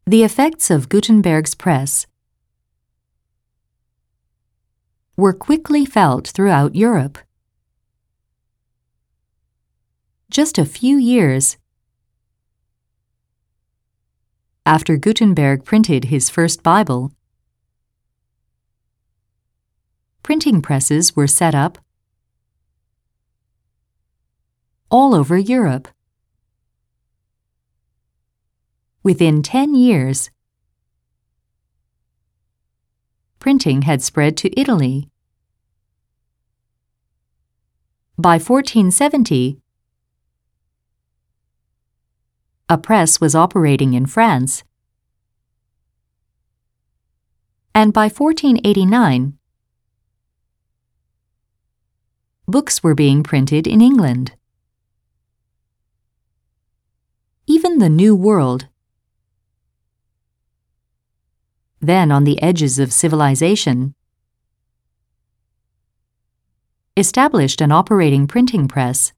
The effects of Gutenberg's press were quickly felt throughout Europe. Just a few years after Gutenberg printed his first Bible, printing presses were set up all over Europe. Within 10 years, printing had spread to Italy. By 1470, a press was operating in France, and by 1489, books were being printed in England. Even the New World, then on the edges of civilization, established an operating printing press.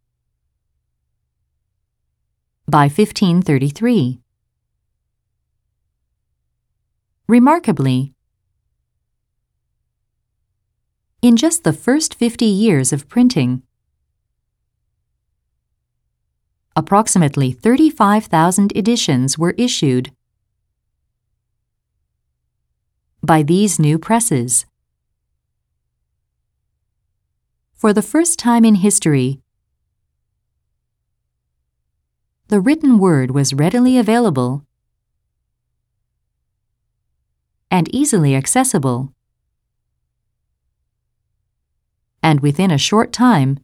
By 1533. Remarkably, in just the first 50 years of printing, approximately 35,000 editions were issued by these new presses. For the first time in history, the written word was readily available and easily accessible, and within a short time,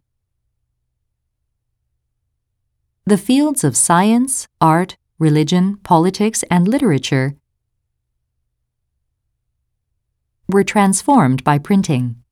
the fields of science, art, religion, politics, and literature were transformed by printing.